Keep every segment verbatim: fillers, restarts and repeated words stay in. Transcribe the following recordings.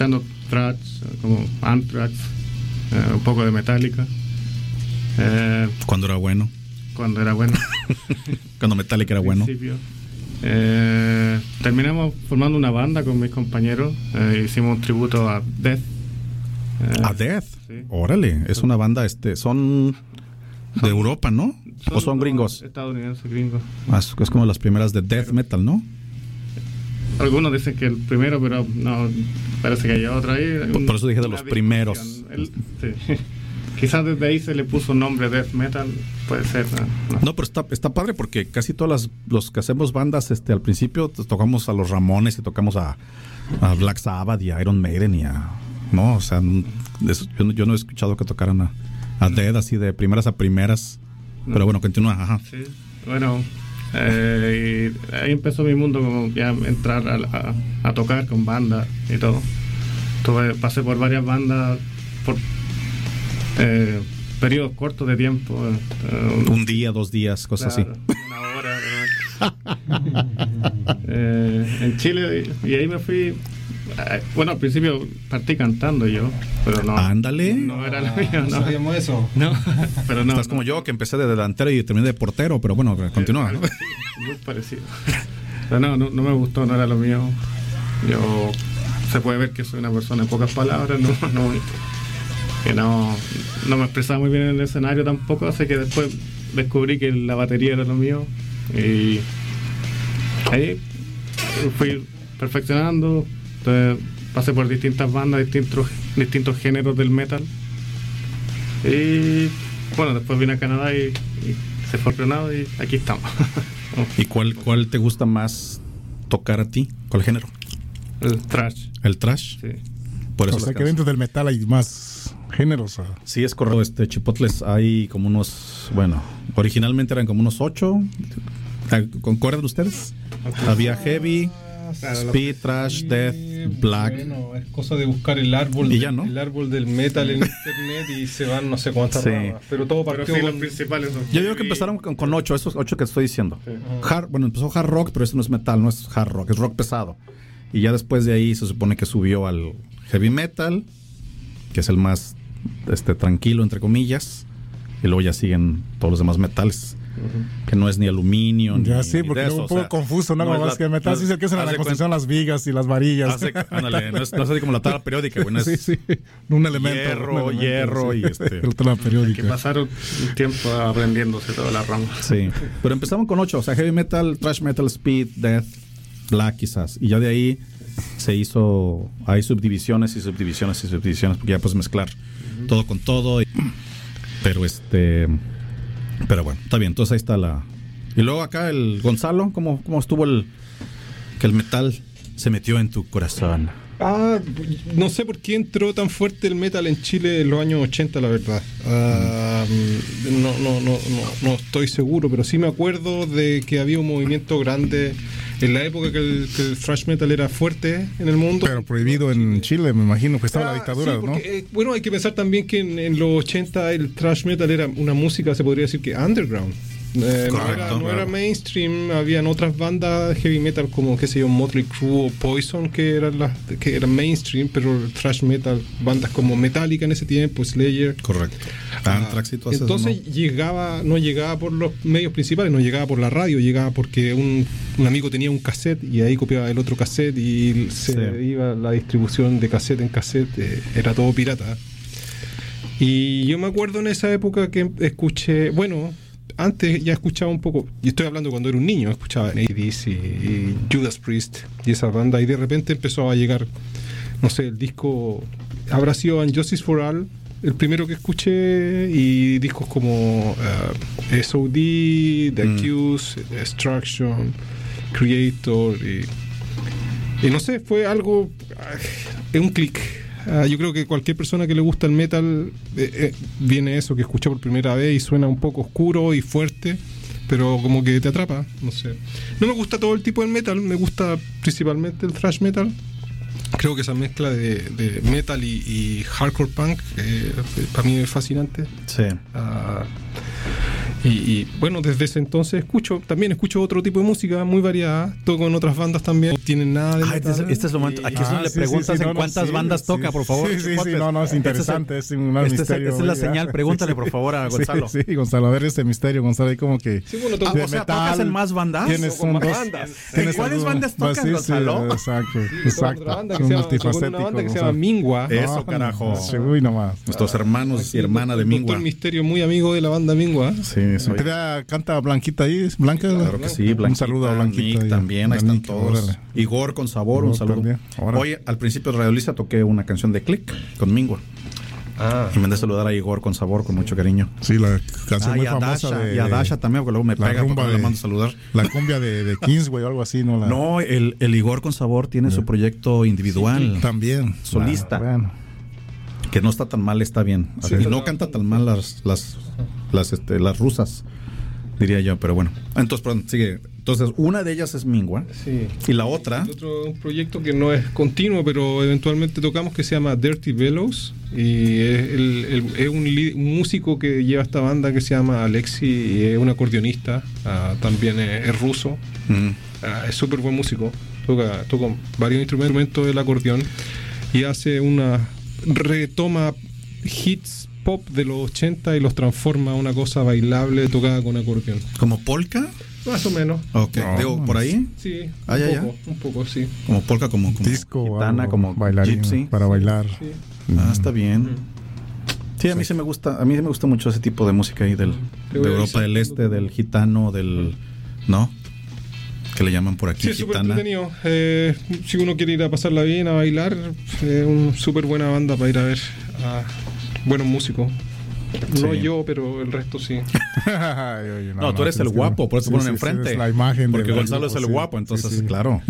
thrash, como Anthrax, eh, un poco de Metallica. Eh, cuando era bueno. Cuando era bueno. Cuando Metallica era bueno. Eh, terminamos formando una banda con mis compañeros. Eh, hicimos un tributo a Death. Eh, ¿A Death? Sí. Órale, es una banda, este, son de Europa, ¿no? Son, ¿O son gringos? Estadounidenses, gringos. Ah, es, es como las primeras de Death Metal, ¿no? Algunos dicen que el primero, pero no, parece que hay otro ahí. Por, por eso dije de los primeros. El, sí. Quizás desde ahí se le puso nombre Death Metal, puede ser. No, no pero está, está padre porque casi todas las, los que hacemos bandas, este, al principio tocamos a los Ramones y tocamos a, a Black Sabbath y a Iron Maiden y a... No, o sea, eso, yo, no, yo no he escuchado que tocaran a, a Dead así de primeras a primeras. No. Pero bueno, continúa. Ajá. Sí, bueno... Eh, y ahí empezó mi mundo, como ya entrar a, a, a tocar con bandas y todo. Tuve, pasé por varias bandas por eh, periodos cortos de tiempo. Eh, un día, dos días, cosas claro, así. Una hora. eh, en Chile, y, y ahí me fui. Eh, bueno, al principio partí cantando yo, pero no. Ándale. No, no era lo mío, no. ¿Sabíamos eso? No, pero no. Estás no. como yo, que empecé de delantero y terminé de portero, pero bueno, continúa. Eh, muy parecido. Pero no, no, no me gustó, no era lo mío. Yo, se puede ver que soy una persona en pocas palabras, no, no, que no, no me expresaba muy bien en el escenario tampoco, así que después descubrí que la batería era lo mío y ahí fui perfeccionando. Entonces, pasé por distintas bandas, distintos, distintos géneros del metal. Y bueno, después vine a Canadá y, y se fue frenado y aquí estamos. ¿Y cuál, cuál te gusta más tocar a ti? ¿Cuál género? El thrash. ¿El thrash? Sí. Por eso o sea que dentro del metal hay más géneros. ¿O? Sí, es correcto. Este, Chipotles hay como unos, bueno, originalmente eran como unos ocho. ¿Concuerdan ustedes? Okay. Había heavy, claro, speed, thrash, death, black. Bueno, es cosa de buscar el árbol, y ya, ¿no? el árbol del metal en internet y se van no sé cuántas sí. ramas. Pero todo partió pero sí, con... los principales son Yo digo que empezaron con, con ocho, esos ocho que estoy diciendo. Sí. Hard, bueno, empezó hard rock, pero eso no es metal, no es hard rock, es rock pesado. Y ya después de ahí se supone que subió al heavy metal, que es el más este tranquilo, entre comillas. Y luego ya siguen todos los demás metales. Uh-huh. Que no es ni aluminio ya ni, sí, porque ni de es eso, un poco o sea, confuso, ¿no? no es que el metal no, sí se que es en la construcción las vigas y las varillas. Hace, ándale, no es, no es así como la tabla periódica, güey, no es sí, sí, un elemento, hierro, un elemento, hierro sí. y este. La tabla periódica. Que pasaron un tiempo aprendiéndose todas las ramas. Sí, pero empezamos con ocho, o sea, heavy metal, thrash metal, speed, death, black quizás, y ya de ahí se hizo, hay subdivisiones y subdivisiones y subdivisiones, porque ya puedes mezclar uh-huh. todo con todo, y, pero este, pero bueno, está bien, entonces ahí está la... Y luego acá el Gonzalo, ¿cómo, cómo estuvo el que el metal se metió en tu corazón? Ah, no sé por qué entró tan fuerte el metal en Chile en los años ochenta, la verdad. Uh, no, no, no, no, no estoy seguro, pero sí me acuerdo de que había un movimiento grande en la época que el, que el thrash metal era fuerte en el mundo. Pero prohibido en Chile, me imagino, que estaba ah, la dictadura, sí, porque, ¿no? Eh, bueno, hay que pensar también que en, en los ochenta el thrash metal era una música, se podría decir que underground. Eh, no, era, no era mainstream, habían otras bandas heavy metal como, qué sé yo, Motley Crue o Poison que eran las que eran mainstream, pero thrash metal, bandas como Metallica en ese tiempo, Slayer. Correcto. Anthrax y todo eso. Entonces ¿no? llegaba, no llegaba por los medios principales, no llegaba por la radio, llegaba porque un, un amigo tenía un cassette y ahí copiaba el otro cassette y se sí. iba la distribución de cassette en cassette, eh, era todo pirata. Y yo me acuerdo en esa época que escuché, bueno, antes ya escuchaba un poco, y estoy hablando cuando era un niño, escuchaba A C D C y Judas Priest y esa banda, y de repente empezó a llegar, no sé, el disco, habrá sido And Justice for All, el primero que escuché, y discos como uh, S O D, The Accused, mm. Destruction, Creator, y, y no sé, fue algo, uh, un clic. Uh, yo creo que cualquier persona que le gusta el metal eh, eh, viene eso que escucha por primera vez y suena un poco oscuro y fuerte, pero como que te atrapa, no sé. No me gusta todo el tipo de metal, me gusta principalmente el thrash metal. Creo que esa mezcla de, de metal y, y hardcore punk eh, para mí es fascinante. Sí. Uh, Y, y bueno, desde ese entonces escucho, también escucho otro tipo de música muy variada, toco en otras bandas también, no tienen nada de Ah, este, es, este es el momento. Aquí es Ah, donde sí, le preguntas sí, sí, en no, no, cuántas sí, bandas sí, toca, por favor. Sí, sí, sí, Chipotes. no, no, es Este interesante, es, un este misterio. es, esta es la ya. señal, pregúntale por favor a Gonzalo. Sí, sí, Gonzalo, a ver este misterio, Gonzalo, ahí como que... Sí, bueno, Ah, toco- o sea, ¿tocas en más bandas? Tienes Toco un más dos, bandas. tienes ¿En cuáles algún- bandas tocas, sí, sí, Gonzalo? exacto, Sí, toco en exacto. otra banda que Un se llama- toco en multifacético. una banda que se Gonzalo. llama Mingua. Eso, Ah, carajo. sí, uy, nomás. Nuestros hermanos y hermanas de El Mingua. Doctor Misterio, muy amigo de la banda Mingua. Sí, soy. Andrea canta Blanquita ahí, ¿es Blanca? Claro que sí, Blanquita, Un saludo a Blanquita. Nick y a- también, ahí a están Nick, todos. órale. Igor con sabor, un Igor saludo. también, órale. Hoy al principio de Radio Lisa toqué una canción de Click con Mingua. Ah. Y me mandé a saludar a Igor con sabor, con mucho cariño. Sí, la canción Ah, muy y a famosa Dasha, de... y a Dasha también, porque luego me la pega rumba porque no le de- mando a saludar. La cumbia de, de Kingsway o algo así, ¿no? La, No, el, el Igor con sabor tiene su proyecto individual, También. Solista. Ah, bueno. que no está tan mal, está bien. Sí, y está no canta tan mal las las las, este, las rusas, diría yo, pero bueno. Entonces, perdón, sigue. Entonces, una de ellas es Mingua. Sí. Y la otra... El otro un proyecto que no es continuo, pero eventualmente tocamos, que se llama Dirty Bellows. Y es, el- el- es un, li- un músico que lleva esta banda que se llama Alexi, y es un acordeonista. Ah, también es, es ruso. Mm. Ah, es súper buen músico. Toca, toca varios instrumentos del acordeón. Y hace una... retoma hits pop de los ochenta y los transforma a una cosa bailable tocada con acordeón. ¿Como polka? Más o menos. Ok, No, digo, por ahí. Sí, Ah, un ya, ya. poco, un poco, sí. Como polka, como, como Disco, gitana, algo, como bailarín, gypsy. para bailar. Sí. Ah, está bien. Sí, a mí sí me gusta, a mí sí me gusta mucho ese tipo de música ahí del, Te de voy a Europa avisar del Este, cuando- del gitano, del... ¿No? Que le llaman por aquí Sí, es súper gitana. entretenido. Eh, si uno quiere ir a pasarla bien, a bailar, es una súper buena banda para ir a ver a buenos músicos. No Sí. yo, pero el resto sí. Ay, oye, No, tú eres el tienes que- guapo, por eso sí, ponen sí, enfrente. eres la imagen Porque del Gonzalo grupo, es el sí. guapo, entonces, Sí, sí. claro.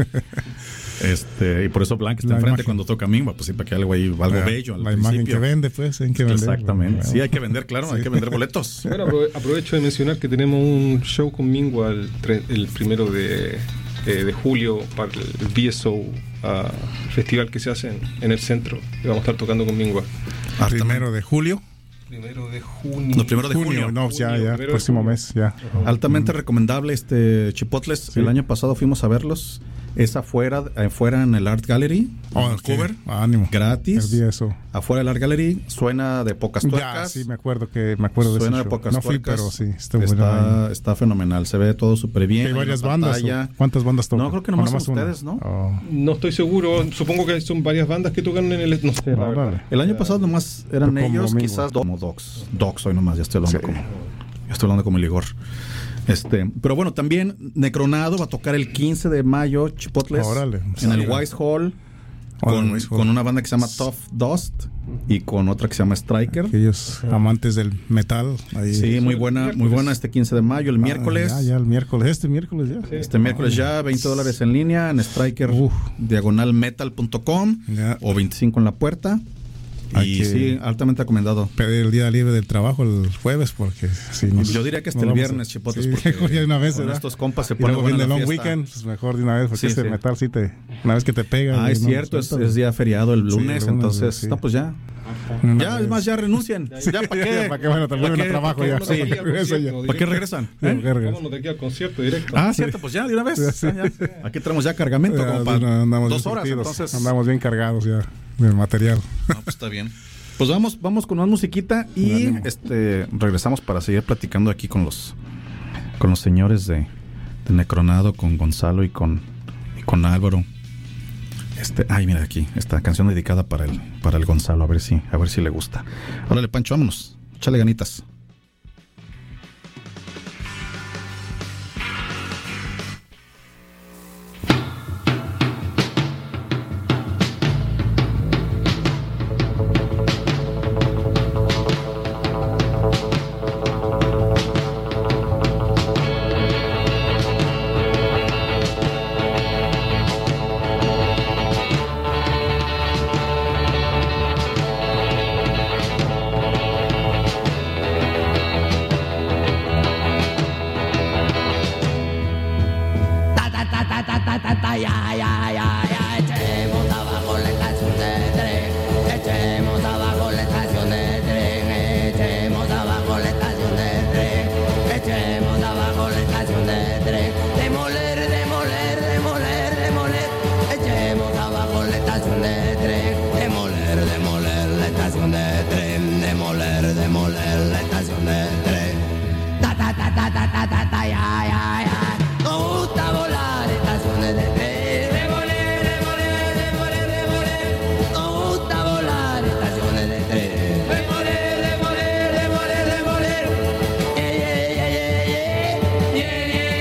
Este, y por eso Blanca está La enfrente imagen. cuando toca Mingua, pues sí, para que algo ahí, algo La- bello al La imagen principio. que vende, pues, hay que vender. Exactamente. Bueno. Sí, hay que vender, claro, hay que vender boletos. Bueno, aprove- aprovecho de mencionar que tenemos un show con Mingua el, tre- el primero de, eh, de julio para el B S O, ah, festival que se hace en, en el centro. Y vamos a estar tocando con Mingua. Primero de julio. Primero de junio. No, primero de junio. No, ya, Junio, ya, primero de próximo junio. mes, ya. Altamente recomendable este Chipotles. Sí. El año pasado fuimos a verlos. Es afuera, afuera en el Art Gallery, Oh, en ok. Vancouver, Ánimo. gratis. El día eso. Afuera del Art Gallery, suena de pocas Ya, tuercas. sí, me acuerdo que me acuerdo de ese Suena de show. pocas No fui, tuercas. pero sí, estuvo bueno está, ahí. está fenomenal. Se ve todo súper bien. Hay Hay varias una bandas. pantalla. ¿o ¿Cuántas bandas tocan? No, creo que ¿O nomás nomás son una? ustedes, ¿no? Oh. No estoy seguro. Supongo que son varias bandas que tocan en el. No sé, la No, verdad. órale. El año pasado nomás eran Como ellos, Mingua. quizás do- como Docs. Docs hoy nomás, ya estoy hablando Sí. como. Ya estoy hablando como el Igor. Este, pero bueno, también Necronado va a tocar el quince de mayo, Chipotles, Órale. en el Sí. Wise Hall, Órale, con, Wise Hall. con una banda que se llama Tough Dust y con otra que se llama Striker. Aquellos amantes del metal. Ahí. Sí, muy buena, muy buena este quince de mayo, el Ah, miércoles. Ya, ya, el miércoles. Este miércoles ya. Sí. Este miércoles ya, veinte dólares en línea en Striker Uf. diagonal metal punto com Ya. o veinticinco en la puerta. Hay Y que- sí, altamente recomendado. Pedir el día libre del trabajo el jueves porque si nos- Yo diría que hasta nos el vamos viernes, a- Chipotes, sí, porque mejor ya de una vez, con ¿verdad? estos compas se Y pone luego buena viene el la long fiesta. weekend, pues mejor de una vez, porque Sí, ese sí. metal sí te, una vez que te pega. Ah, y es no, cierto, es, suéltalo. es día feriado el Sí, el lunes, lunes, entonces, sí. no, pues ya. Una Ya, vez. es más, ya renuncian. Ya, ¿para qué? ¿Para qué? Bueno, te vuelven ¿Para a qué? trabajo ¿Para ya. qué? Sí. Eso ya. ¿Para qué regresan? Sí, ¿Eh? vergas. Vámonos de aquí al concierto directo. Ah, cierto, pues ya, de una vez. Sí. Ya, ya. Aquí tenemos ya cargamento Ya, como de para una- andamos dos bien horas, surtidos, entonces. andamos bien cargados ya del material. No, pues está bien. Pues vamos, vamos con más musiquita y Ánimo. este regresamos para seguir platicando aquí con los con los señores de, de Necronado, con Gonzalo y con y con Álvaro. Este, ay, mira aquí, esta canción dedicada para el para el Gonzalo, a ver si a ver si le gusta. Órale, Pancho, vámonos. Échale ganitas. Thank estación de tren. Ta ta ta ta ta ta ta ta ya ya ya. Nos gusta volar estaciones de tren. Demoler, demoler, demoler, demoler. Nos gusta volar estaciones de tren. Demoler, demoler, demoler, demoler. Yeah yeah yeah yeah yeah. Yeah yeah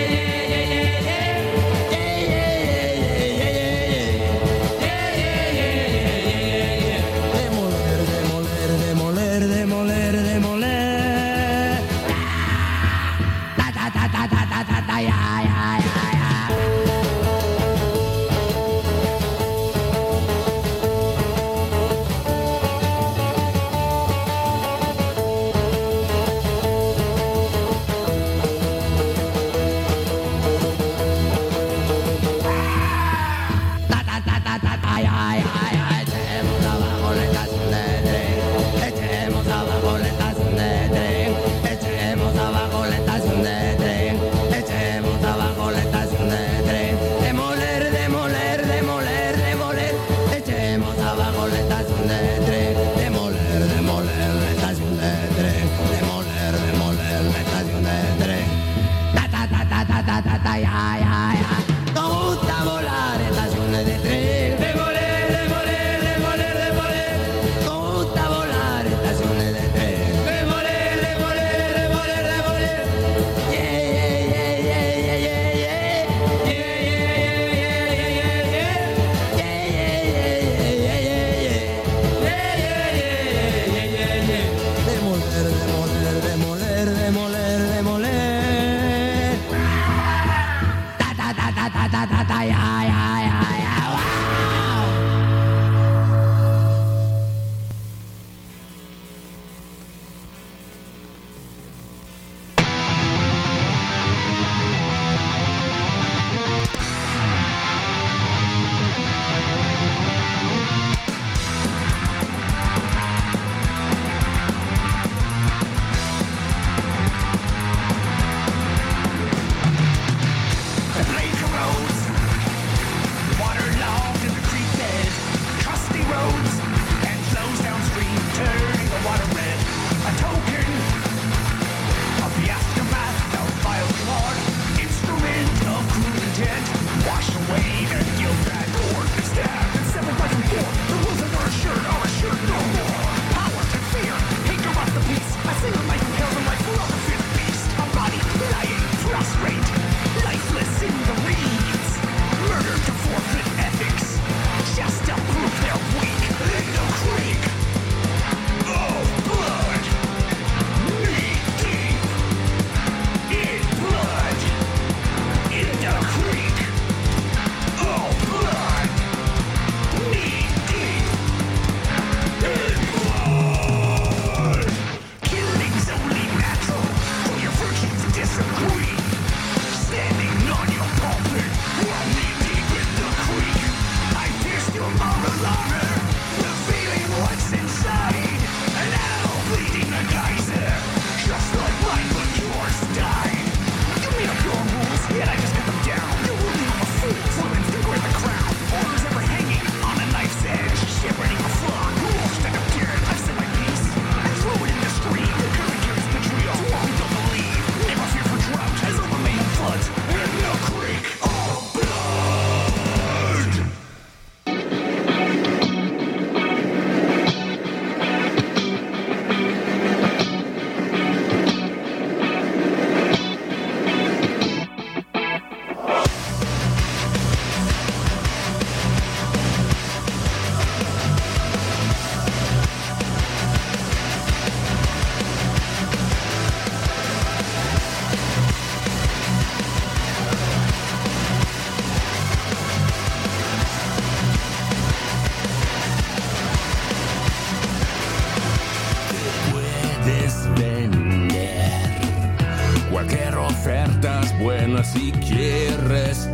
si quieres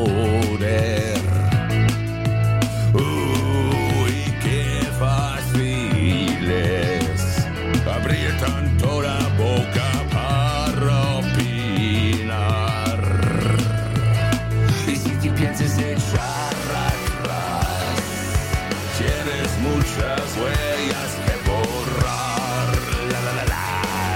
poder. Uy, qué fácil es. Aprietan toda la boca para opinar. Y si te piensas echar atrás, tienes muchas huellas que borrar. La la la la.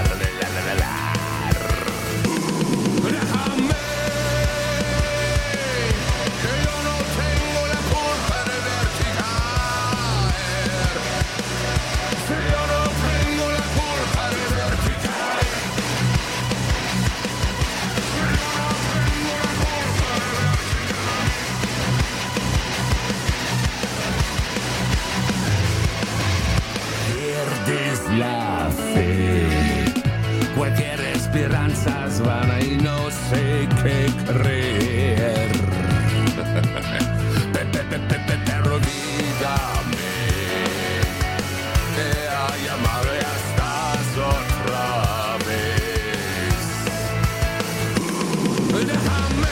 la fe. Cualquier esperanza es vana y no sé qué creer. Pero dígame que hay amado y estás otra vez. Déjame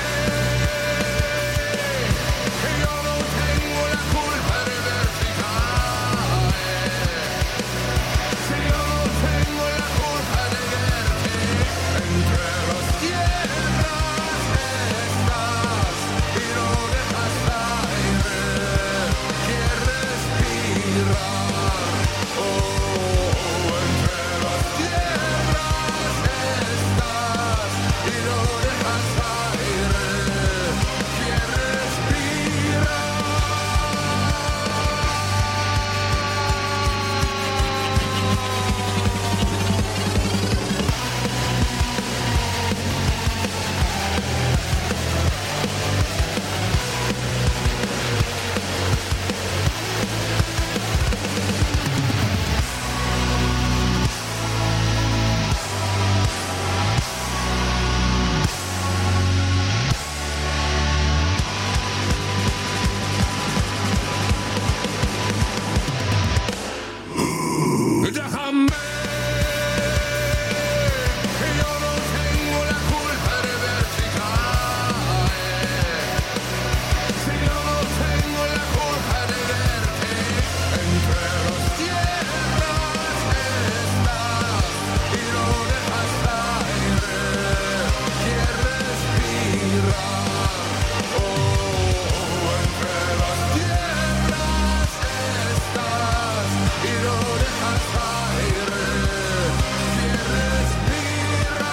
que yo no tengo la culpa de verte caer. Si yo no tengo la culpa de verte entre las tierras estás y no dejas aire que respirar. Oh, entre las tierras estás y no dejas aire que respirar. Déjame que yo no tengo la culpa de verte caer. Si yo no tengo la culpa de verte entre las tierras estás y no dejas aire que respirar. Oh, entre las tierras estás y no dejas aire que respirar.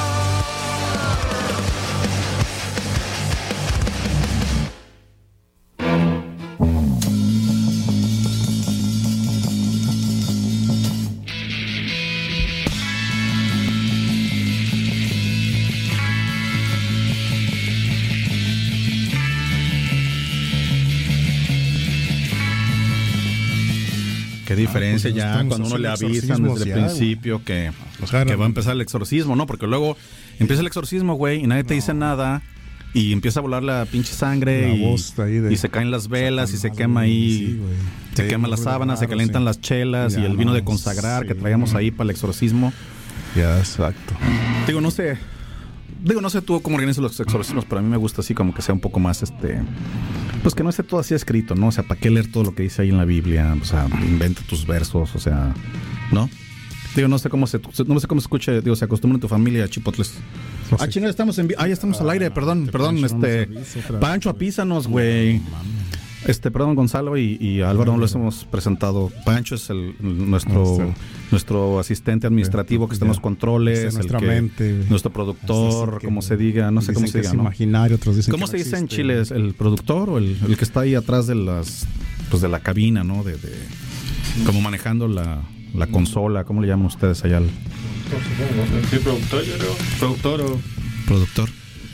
Qué diferencia pues, ya estamos cuando uno le haciendo avisan desde el exorcismos ya, principio que, O sea, que no- va a empezar el exorcismo, ¿no? Porque luego empieza el exorcismo, güey, y nadie te dice nada. Y empieza a volar la pinche sangre La y, voz ahí de- y se caen las velas y se Satanás, quema güey, ahí, sí, güey. se Sí, quema las muy sábanas, se raro, calientan sí. las chelas Ya, y el vino no, de consagrar sí, que traíamos no. ahí para el exorcismo. Ya, exacto. Digo, no sé, digo, no sé tú cómo organizas los exorcismos, pero a mí me gusta así como que sea un poco más, este, pues que no esté todo así escrito, ¿no? O sea, ¿para qué leer todo lo que dice ahí en la Biblia? O sea, inventa tus versos, o sea, ¿no? Digo, no sé cómo se, no sé cómo se escuche, digo, se acostumbra en tu familia, chipotles. No Ah, sé. chingada, estamos en vi- ah, ya estamos al aire, perdón, que perdón, Pancho no este, nos avise otra vez. Pancho, apísanos, güey. Este, perdón, Gonzalo y, y Álvaro no los hemos presentado. Pancho es el, nuestro, Nuestro- nuestro asistente administrativo que está en los Ya. controles, Está en el nuestra que- mente, güey. nuestro productor, Hasta así como que se diga, no sé dicen cómo se que diga, es ¿no? imaginario, otros dicen ¿Cómo que se no dice en existe. Chile? ¿Es el productor o el, el que está ahí atrás de las, pues de la cabina, ¿no? De, de como manejando la, la consola, ¿cómo le llaman ustedes allá al Supongo. Sí, productor, yo creo. Productor o. productor?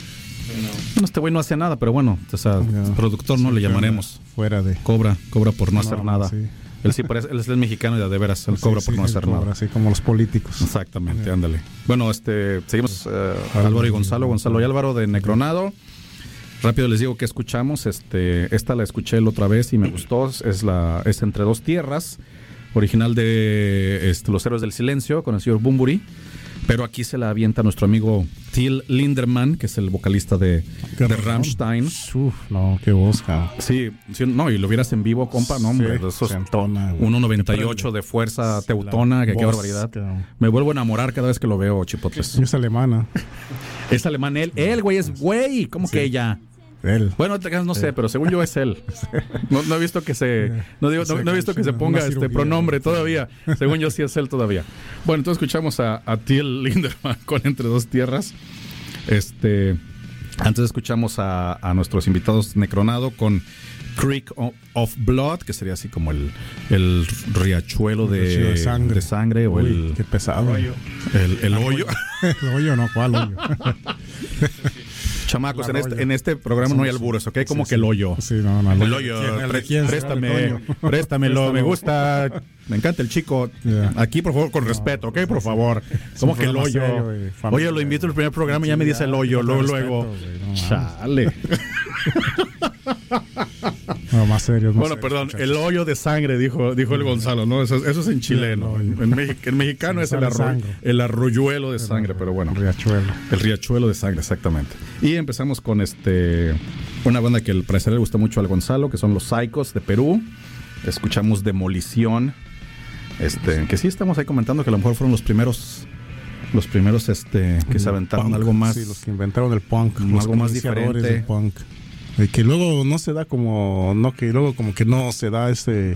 No. Bueno, este güey no hace nada, pero bueno, o sea, Ya. productor no Sí, le fuera- llamaremos. Fuera de. Cobra, cobra por no, No, hacer nada. sí. Él sí parece, él es el mexicano y de veras, él Sí, cobra sí, por no él hacer cobra, nada. Así como los políticos. Exactamente, ándale. Bueno, este, seguimos eh, Álvaro Álvaro y y Gonzalo, Gonzalo y Álvaro de Necronado. Rápido les digo que escuchamos, este, esta la escuché la otra vez y me gustó, es la, es Entre Dos Tierras, original de este, Los Héroes del Silencio, con el señor Bunbury. Pero aquí se la avienta nuestro amigo Till Lindemann, que es el vocalista de, de Rammstein. Uf, no, qué voz, cabrón. Sí, sí, no, y lo vieras en vivo, compa, no, hombre, Sí, de esos se entona, güey. uno noventa y ocho de fuerza teutona, que qué voz, barbaridad. cabrón. Me vuelvo a enamorar cada vez que lo veo, chipotles. Es alemana. Es alemán él, él, güey, es güey, ¿cómo que ella? Él. Bueno, no sé, pero según yo es él. No, no he visto que se, no digo, no, no he visto que se ponga Una este cirugía, pronombre ¿no? todavía. Según yo sí es él todavía. Bueno, entonces escuchamos a, a Till Lindemann con Entre Dos Tierras. Este, antes escuchamos a, a nuestros invitados Necronado con Creek o- of Blood, que sería así como el, el riachuelo de, Riachuelo de sangre. de sangre o Uy, el, qué pesado. Hoyo. el, el hoyo. El hoyo, no, ¿cuál hoyo? Chamacos, La en este, roya. en este programa no hay Somos- albures, ¿ok? Como sí, que el sí. hoyo. Sí, no, no. El hoyo, ¿Quién- el de pré- quién será el préstame, Toño? préstamelo, me Préstalo. gusta, me encanta el chico. Yeah. Aquí, por favor, con respeto, ¿ok? Por favor. Como que el programa hoyo. serio, güey, familiar. Oye, lo invito al primer programa y ya me dice el hoyo, Con luego, respeto, luego. güey, no mames. Chale. No, más serio. Bueno, perdón, el hoyo de sangre, dijo, dijo el Gonzalo, ¿no? Eso, eso es en chileno. El hoyo. En, Mexi- en mexicano es el, Sale arro- sangre. el arroyuelo de sangre, pero bueno. Riachuelo. El riachuelo de sangre, exactamente. Y empezamos con este una banda que al parecer le gusta mucho al Gonzalo, que son los Psychos de Perú. Escuchamos Demolición. Este, que sí estamos ahí comentando que a lo mejor fueron los primeros los primeros este que se aventaron Punk, algo más Sí, los que inventaron el punk. algo Los más iniciadores diferente. del punk. Y que luego no se da como. No, que luego como que no se da ese.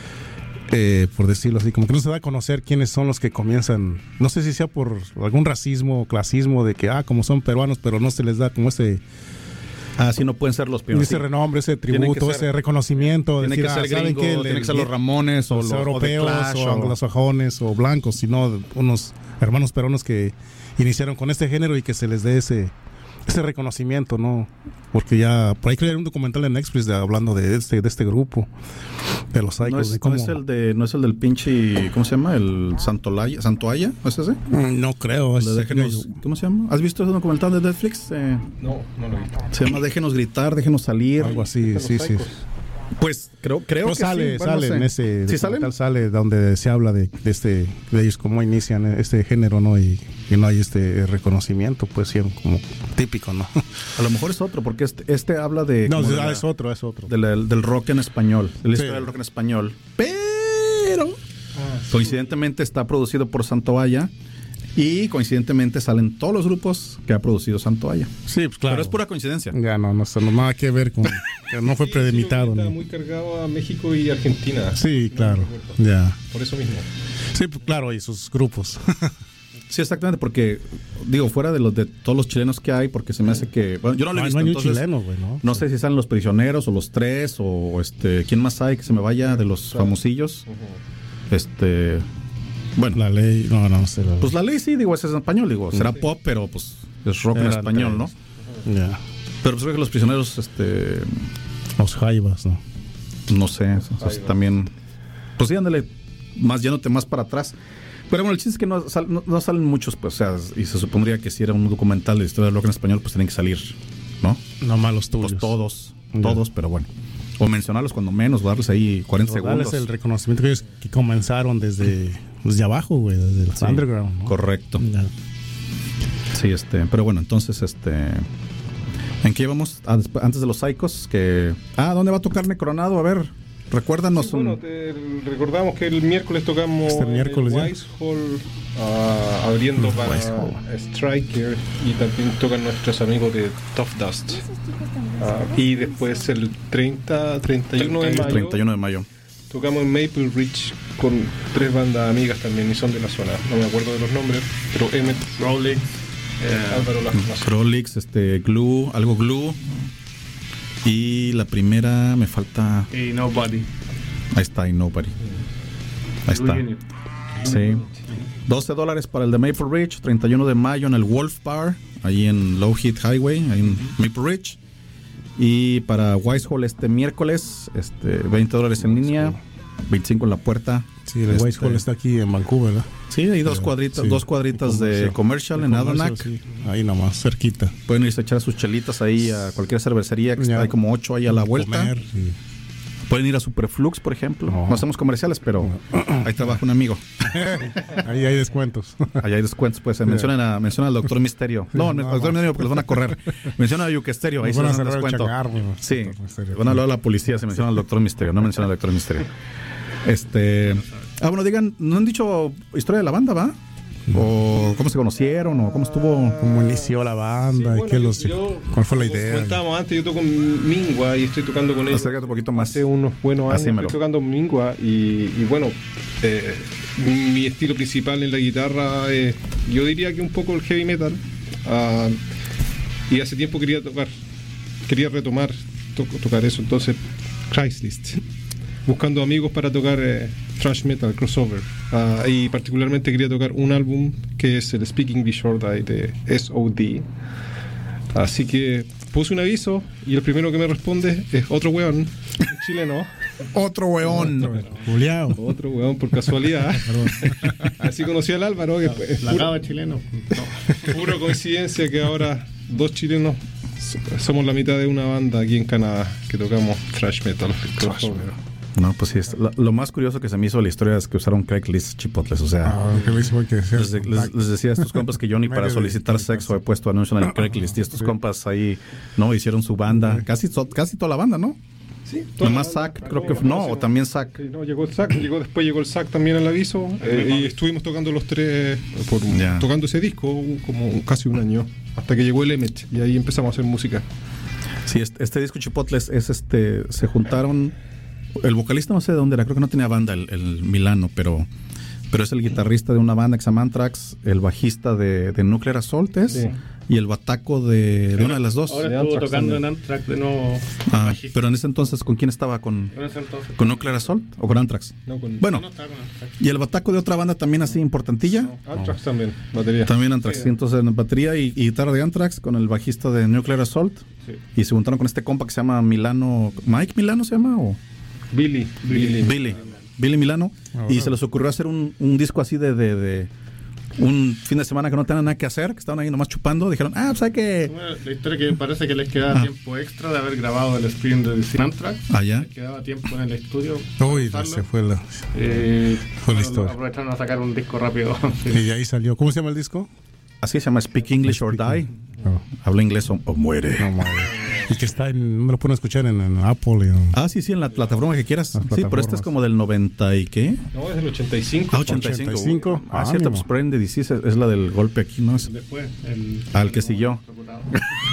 Eh, por decirlo así, como que no se da a conocer quiénes son los que comienzan. No sé si sea por algún racismo o clasismo de que, ah, como son peruanos, pero no se les da como ese. Ah, sí, no pueden ser los primeros. Ese Sí. renombre, ese Tienen tributo, que ser- ese reconocimiento. Tiene decir, que ser ah, ¿saben gringo, qué? El- tiene que ser el- los Ramones o los los europeos o The Clash, o o- anglosajones o blancos, sino unos hermanos peruanos que iniciaron con este género y que se les dé ese ese reconocimiento, ¿no? Porque ya por ahí creo que hay un documental en Netflix de- hablando de este de este grupo de los Psychos. no, es, de cómo- no es el de no es el del pinche ¿cómo se llama? El Santolaya, Santoaya, ¿no es ese? Mm, no creo. es- De Déjenos- ¿Cómo se llama? ¿Has visto ese documental de Netflix? Eh, No, no lo he visto. se llama Déjenos gritar, déjenos salir. algo así, Los sí, sí. Psychos. Pues creo, creo Pero que sale, sí. Bueno, sale no sé. en ese ¿Sí salen? documental, sale donde se habla de, de este de ellos cómo inician este género, ¿no? Y, y no hay este reconocimiento, pues sí, como típico, ¿no? A lo mejor es otro, porque este, este habla de, No, como de ah, la- es otro, es otro. de la- del rock en español, de la Sí. historia del rock en español. Pero coincidentemente está producido por Santoalla y coincidentemente salen todos los grupos que ha producido Santoalla. Sí, pues claro. Pero es pura coincidencia. Ya no, no, no nada que ver con. Que no fue Sí, premeditado. Está ¿no? muy cargado a México y Argentina. Sí, claro. No, Ya. Por eso mismo. Sí, pues claro, y sus grupos. Sí, exactamente, porque digo, fuera de los de todos los chilenos que hay, porque se me hace que, bueno, yo no lo he No, visto, no hay un entonces, chileno, güey, ¿no? no sé si salen los prisioneros o los tres o este, quién más hay que se me vaya de los famosillos. Este, bueno, La ley, no, no, sé. La, pues la ley sí, digo, ese es en español, digo, será pop, pero pues es rock en Eran español, ¿no? tres. Ya. Pero pues creo que los prisioneros, este, Los jaivas, ¿no? no sé, o sea, también, pues sí, ándale, más yéndote más para atrás. Pero bueno, el chiste es que no, sal- no, no salen muchos, pues, o sea, y se supondría que si era un documental de historia del rock en español, pues tienen que salir, ¿no? No malos tuyos. Pues todos, Ya. todos, pero bueno. O mencionarlos cuando menos, darles ahí cuarenta Pero darles segundos. el reconocimiento que ellos que comenzaron desde, desde abajo, güey, desde el Sí, underground, ¿no? correcto. Ya. Sí, este, pero bueno, entonces, este, ¿en qué íbamos? Ah, desp- antes de los Psychos, que, ah, ¿dónde va a tocar Necronado? A ver, recuérdanos. Sí, bueno, un- te recordamos que el miércoles tocamos Este miércoles en ya. el Wise Hall, ah, abriendo para Wise Hall. Striker, y también tocan nuestros amigos de Tough Dust. Ah, y después el treinta, treinta y uno de mayo treinta y uno de mayo. tocamos en Maple Ridge con tres bandas amigas también y son de la zona. No me acuerdo de los nombres, pero Emmet, Rowley. Álvaro las más. Crolix, este, Glue, algo Glue. Y la primera me falta. Y Nobody. Ahí está, y Nobody. Ahí está. Blue Union. Sí. doce dólares para el de Maple Ridge, treinta y uno de mayo en el Wolf Bar, ahí en Low Heat Highway, ahí en Maple Ridge. Y para Wise Hall este miércoles, este, veinte dólares en línea, veinticinco en la puerta. Sí, el Este, Wise Hall está aquí en Vancouver, ¿verdad? Sí, hay dos Pero, cuadritas, sí, dos cuadritas de comercial en Comercial, Adonac. sí. Ahí nomás, cerquita. Pueden irse a echar sus chelitas ahí a cualquier cervecería, que Ya. está, hay como ocho ahí a la vuelta. Comer, y- Pueden ir a Superflux, por ejemplo. No. No hacemos comerciales, pero ahí trabaja un amigo. Ahí hay descuentos. Allá hay descuentos, pues. Mencionan, a, mencionan al doctor Misterio. No, no, al doctor Misterio porque los van a correr. Menciona a Yuquesterio, ahí Nos se van a les dan cerrar el descuento. changar, güey, Sí, doctor Misterio. van a hablar a la policía si menciona al doctor Misterio. No menciona al doctor Misterio. Este. Ah, bueno, digan, ¿no han dicho historia de la banda, va? ¿O cómo se conocieron? ¿O cómo estuvo? ¿Cómo inició la banda? Sí, ¿Y bueno, qué yo- los, yo- ¿Cuál fue la como idea? Comentábamos antes, yo toco en Mingua y estoy tocando con ellos. Acércate un poquito más. Hace unos buenos años Asímelo. estoy tocando en Mingua y, y bueno, eh, mi estilo principal en la guitarra es, yo diría que un poco el heavy metal. ah, y hace tiempo quería tocar, quería retomar, to- tocar eso, entonces Craigslist, buscando amigos para tocar eh, thrash metal, crossover. Ah, y particularmente quería tocar un álbum que es el Speaking Before Die de S O D. Así que puse un aviso y el primero que me responde es otro weón, un chileno. Otro weón. Julián. Otro weón por casualidad. Así conocí al Álvaro, que es La puro, acaba chileno. pura coincidencia que ahora dos chilenos somos la mitad de una banda aquí en Canadá que tocamos thrash metal. No, pues sí. Es, lo, lo más curioso que se me hizo de la historia es que usaron Craigslist Chipotles. O sea, Ah, que le hizo que decía- les, les- les decía a estos compas que yo ni para Medio de solicitar historia, sexo he puesto anuncio en el Craigslist. Y estos Sí. compas ahí, ¿no? Hicieron su banda. Casi, so- casi toda la banda, ¿no? Sí, Nomás Zack, creo que no, o también Zack. Sí, no, llegó el Zack, llegó, después llegó el Zack también al aviso eh, y estuvimos tocando los tres, por, Ya. tocando ese disco como casi un año, hasta que llegó el Emmet y ahí empezamos a hacer música. Sí, este, este disco Chipotles es este. Se juntaron. El vocalista no sé de dónde era, creo que no tenía banda, el, el Milano, pero. Pero es el guitarrista de una banda que se llama Anthrax, el bajista de, de Nuclear Assault es, Sí. y el bataco de, de una de las dos. Ahora De estuvo Anthrax tocando también. en Anthrax de nuevo. Ah, bajista. pero en ese entonces, ¿con quién estaba? ¿Con, En ese entonces. con Nuclear Assault o con Anthrax? No, con Bueno, No estaba con Anthrax. y el bataco de otra banda también así importantilla. Anthrax también, batería. También Anthrax, Sí. entonces en batería y, y guitarra de Anthrax con el bajista de Nuclear Assault. Sí. Y se juntaron con este compa que se llama Milano. ¿Mike Milano se llama? ¿O? Billy, Billy. Billy. Billy Milano. Ah, Y bueno. se les ocurrió hacer un, un disco así de, de, de un fin de semana que no tenían nada que hacer, que estaban ahí nomás chupando. Dijeron, ah, pues hay que. Bueno, la historia que parece que les quedaba Ah. tiempo extra de haber grabado el screen de Anthrax. Allá. Les quedaba tiempo en el estudio. Uy, para usarlo. se fue la. Eh, Fue la bueno, historia. aprovecharon a sacar un disco rápido. Sí. Y de ahí salió. ¿Cómo se llama el disco? Así se llama Speak English or Die. No, Habla inglés o, o muere. no madre. Y que está en. No me lo pueden escuchar en, en Apple. y en- Ah, sí, sí, en la plataforma que quieras. Las Sí, pero este es plataformas. como del noventa y qué. No, es del ochenta y cinco. Ah, ochenta y cinco. ochenta y cinco. Ah, cierto, Ánimo. pues Brain the Disease es, es la del golpe aquí, ¿no? Es- Después, el, Al que siguió. reputado.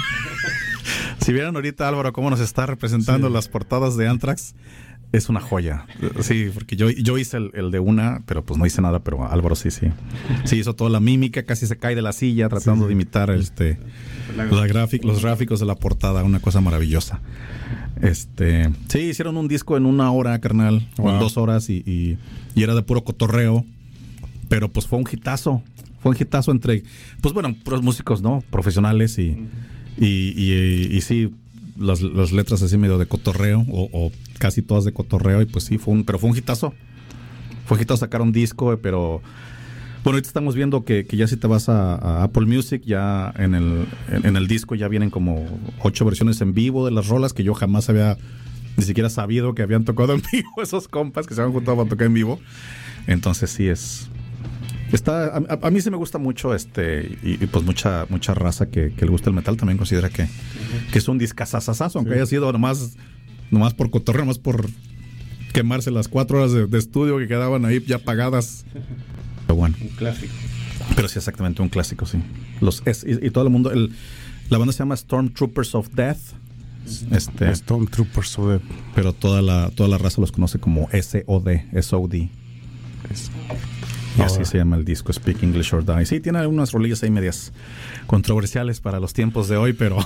Si vieran ahorita, Álvaro, cómo nos está representando las portadas de Anthrax, es una joya. Sí, porque yo, yo hice el, el de una, pero pues no hice nada, pero Álvaro sí, sí. Sí hizo toda la mímica, casi se cae de la silla tratando de imitar este la gráfic, los gráficos de la portada, una cosa maravillosa. Este, sí, hicieron un disco en una hora, carnal, o en Wow. dos horas y, y, y era de puro cotorreo, pero pues fue un hitazo. Fue un hitazo entre, pues bueno, puros músicos, ¿no? Profesionales y, y, y, y sí, las, las letras así medio de cotorreo, o, o casi todas de cotorreo, y pues sí, fue un, pero fue un hitazo. Fue un hitazo sacar un disco, pero bueno, ahorita estamos viendo que, que ya si te vas a, a Apple Music, ya en el, en, en el disco ya vienen como ocho versiones en vivo de las rolas que yo jamás había ni siquiera sabido que habían tocado en vivo esos compas que se habían juntado para tocar en vivo. Entonces sí es... Está, a, a- a mí sí me gusta mucho este y, y pues mucha mucha raza que, que le gusta el metal también considera que, que es un discazazazazo, aunque Sí. haya sido nomás, nomás por cotorreo, nomás por quemarse las cuatro horas de, de estudio que quedaban ahí ya pagadas. Pero bueno, Un clásico. pero sí exactamente un clásico, sí. Los es, y, y todo el mundo, el, la banda se llama Stormtroopers of Death. Este, Stormtroopers of the. pero toda la toda la raza los conoce como S O D, S O D. Y así Ahora. se llama el disco, Speak English or Die. Sí, tiene algunas rolillas ahí medias controversiales para los tiempos de hoy, pero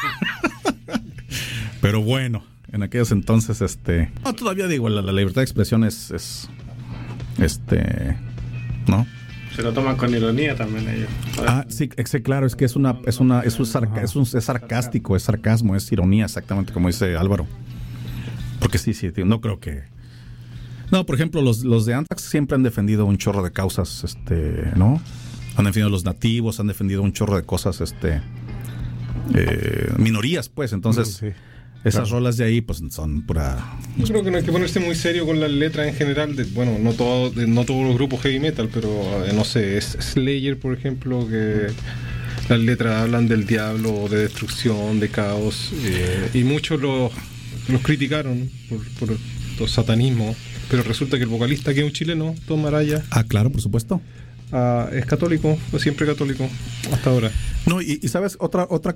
pero bueno, en aquellos entonces, este, no, todavía digo, la, la libertad de expresión es, es este, ¿no? Se lo toman con ironía también ellos. Ah, sí, ex- claro, es que es una, es una, es un, sarca- es un- es sarcástico, es sarcasmo, es ironía, exactamente como dice Álvaro. Porque sí, sí, tío, no creo que. No, por ejemplo, los, los de Anthrax siempre han defendido un chorro de causas, este, ¿no? Han defendido a los nativos, han defendido un chorro de cosas, este, eh, minorías, pues. Entonces, Sí, esas claro. rolas de ahí, pues, son pura. Yo creo que no hay que ponerse muy serio con las letras en general. De, bueno, no, todo, de- no todos los grupos heavy metal, pero eh, no sé, es Slayer, por ejemplo, que las letras hablan del diablo, de destrucción, de caos, eh, y muchos los, los criticaron por, por los satanismos. Pero resulta que el vocalista, que es un chileno, Tom Araya, Ah, claro, por supuesto. ah, es católico, fue siempre católico, hasta ahora. No, y, y sabes, otra, otra